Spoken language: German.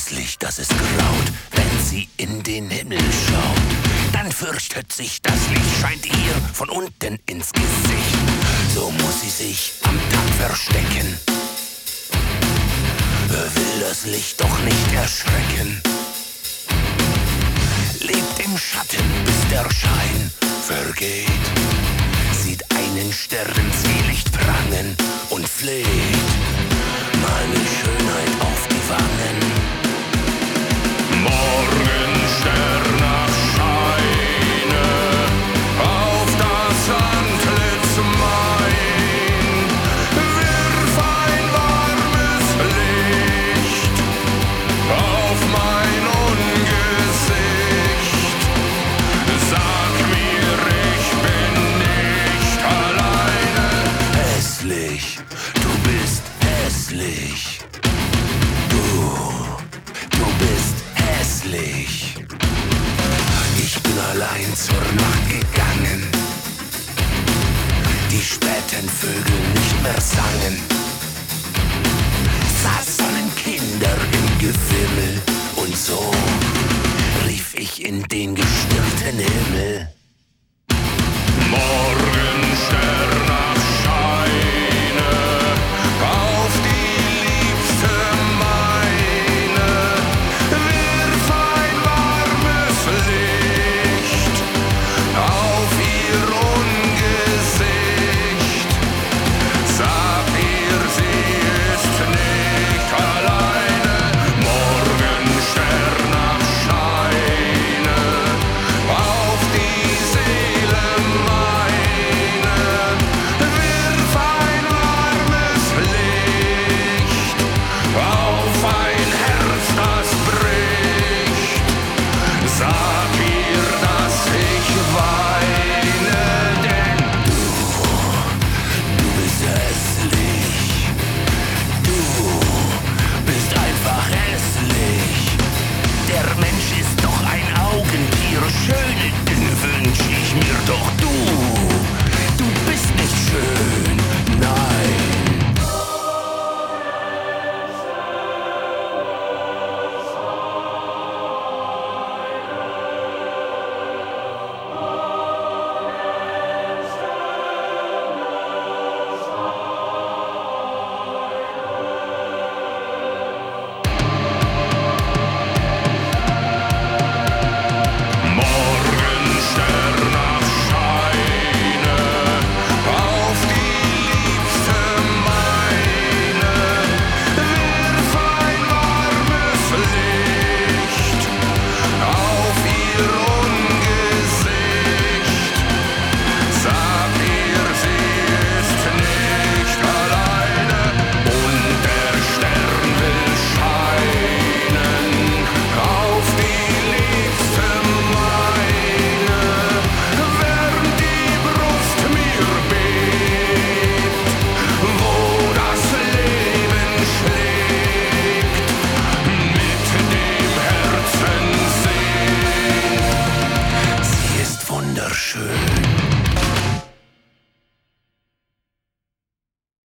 hässlich, dass es graut, wenn sie in den Himmel schaut. Dann fürchtet sich, das Licht scheint ihr von unten ins Gesicht. So muss sie sich am Tag verstecken, will das Licht doch nicht erschrecken. Lebt im Schatten, bis der Schein vergeht, sieht einen Sternenzwielicht prangen und fleht meine Schönheit auf die Wangen. Morgenstern erscheine auf das Antlitz mein, wirf ein warmes Licht auf mein Ungesicht. Sag mir, ich bin nicht alleine. Hässlich, du bist hässlich. Du bist hässlich. Ich bin allein zur Nacht gegangen, die späten Vögel nicht mehr sangen. Saßen Kinder im Gewimmel und so rief ich in den gestirnten Himmel. Morgenstern